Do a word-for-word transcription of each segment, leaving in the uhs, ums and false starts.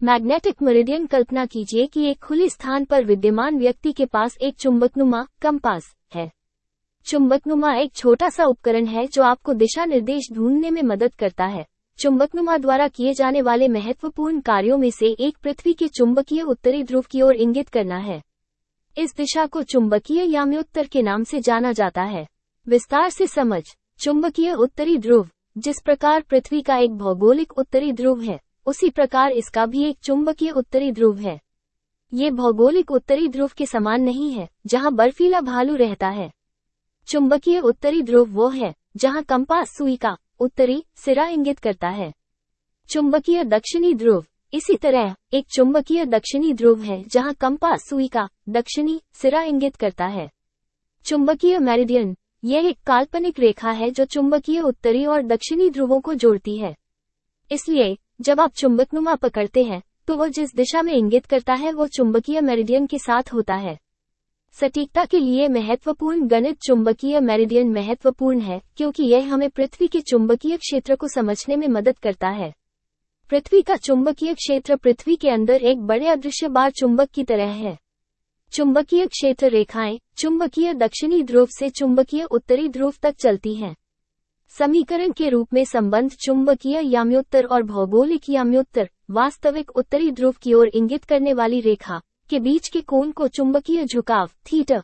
Magnetic meridian. कल्पना कीजिए कि एक खुले स्थान पर विद्यमान व्यक्ति के पास एक चुंबकनुमा कंपास है। चुंबकनुमा एक छोटा सा उपकरण है जो आपको दिशा निर्देश ढूंढने में मदद करता है। चुंबकनुमा द्वारा किए जाने वाले महत्वपूर्ण कार्यों में से एक पृथ्वी के चुंबकीय उत्तरी ध्रुव की ओर इंगित करना है। इस दिशा को चुंबकीय याम्योत्तर के नाम से जाना जाता है। विस्तार से समझ। चुंबकीय उत्तरी ध्रुव। जिस प्रकार पृथ्वी का एक भौगोलिक उत्तरी ध्रुव है, उसी प्रकार इसका भी एक चुंबकीय उत्तरी ध्रुव है। ये भौगोलिक उत्तरी ध्रुव के समान नहीं है, जहां बर्फीला भालू रहता है। चुंबकीय उत्तरी ध्रुव वो है जहां कंपास सुई का उत्तरी सिरा इंगित करता है। चुंबकीय दक्षिणी ध्रुव। इसी तरह एक चुंबकीय दक्षिणी ध्रुव है जहां कंपास सुई का दक्षिणी सिरा इंगित करता है। चुंबकीय मेरिडियन। यह एक काल्पनिक रेखा है जो चुंबकीय उत्तरी और दक्षिणी ध्रुवों को जोड़ती है। इसलिए जब आप चुंबकनुमा पकड़ते हैं तो वो जिस दिशा में इंगित करता है वो चुंबकीय मेरिडियन के साथ होता है। सटीकता के लिए महत्वपूर्ण गणित। चुंबकीय मेरिडियन महत्वपूर्ण है क्योंकि यह हमें पृथ्वी के चुंबकीय क्षेत्र को समझने में मदद करता है। पृथ्वी का चुंबकीय क्षेत्र पृथ्वी के अंदर एक बड़े अदृश्य बार चुंबक की तरह है। चुंबकीय क्षेत्र रेखाएं चुंबकीय दक्षिणी ध्रुव से चुंबकीय उत्तरी ध्रुव तक चलती हैं। समीकरण के रूप में संबंध चुंबकीय याम्योत्तर और भौगोलिक याम्योत्तर वास्तविक उत्तरी ध्रुव की ओर इंगित करने वाली रेखा के बीच के कोण को चुंबकीय झुकाव थीटा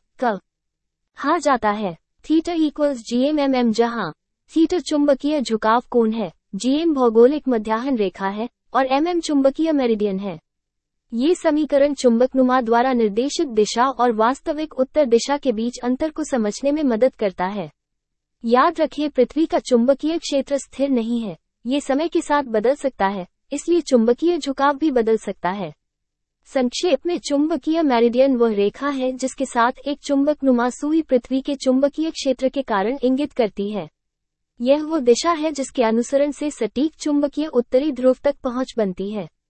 कहा जाता है। Theta equals G M M M, जहां थीटा चुंबकीय झुकाव कोण है, जीएम भौगोलिक मध्याह्न रेखा है और एमएम चुंबकीय मेरिडियन है। ये समीकरण चुंबकनुमा द्वारा निर्देशित दिशा और वास्तविक उत्तर दिशा के बीच अंतर को समझने में मदद करता है। याद रखिए, पृथ्वी का चुंबकीय क्षेत्र स्थिर नहीं है, ये समय के साथ बदल सकता है, इसलिए चुंबकीय झुकाव भी बदल सकता है। संक्षेप में, चुंबकीय मेरिडियन वह रेखा है जिसके साथ एक चुंबकनुमा सुई पृथ्वी के चुंबकीय क्षेत्र के कारण इंगित करती है। यह वो दिशा है जिसके अनुसरण से सटीक चुंबकीय उत्तरी ध्रुव तक पहुंच बनती है।